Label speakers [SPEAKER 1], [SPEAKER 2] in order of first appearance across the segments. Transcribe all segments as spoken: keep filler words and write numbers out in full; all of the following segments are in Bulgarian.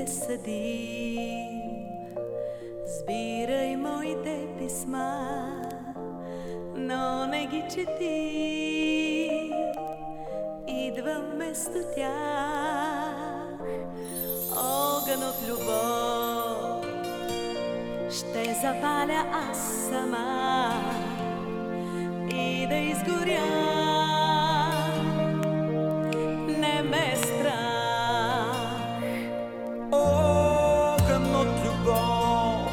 [SPEAKER 1] съдим. Сбирай моите писма, но не ги чети. Идва вместо тях огън от любов. Ще запаля аз сама и да изгоря. Не ме страх.
[SPEAKER 2] Огън от любов,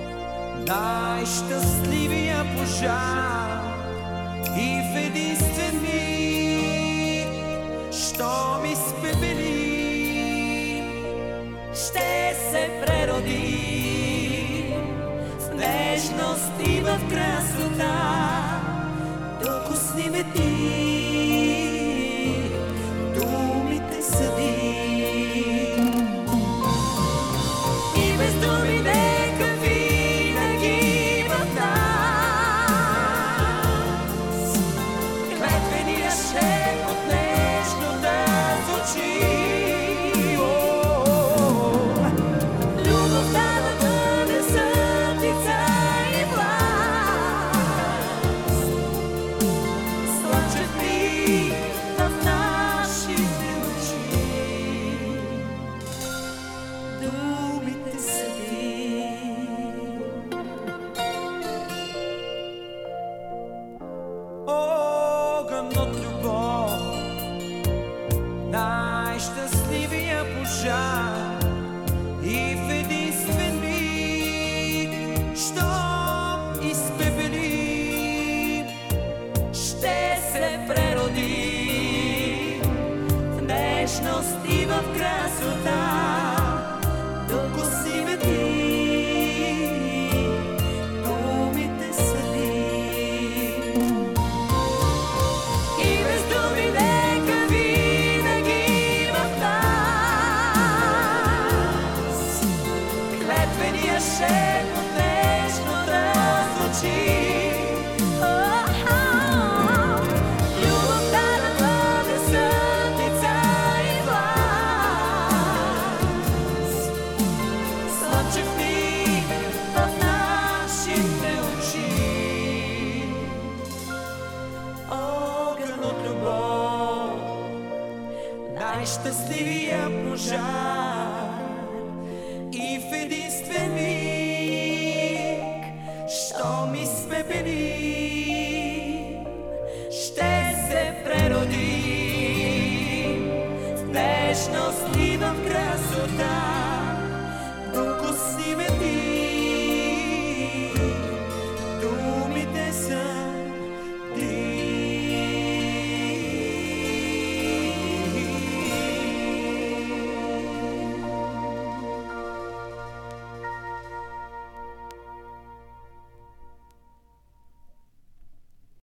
[SPEAKER 2] най-щастливия пожар, и в единствен миг, щом изпепели,
[SPEAKER 1] ще се преродим в нежност и в красота. Докосни ме ти, думите съди. И без думи нека винаги в нас клетвения шепот нежно да звучи. Любовта да бъде съдица и власт, слънчев миг в нашите очи. Думите съди.
[SPEAKER 2] огън от любов, най-щастливия пожар, и в единствен миг, щом изпепели,
[SPEAKER 1] Ще се преродим в нежност и в красота. Докосни ме ти, думите съди. И без думи нека винаги в нас клетвения шепот нежно да звучи. Любовта да бъде съдица и власт, слънчев миг в нашите очи.
[SPEAKER 2] огън от любов, най-щастливия пожар.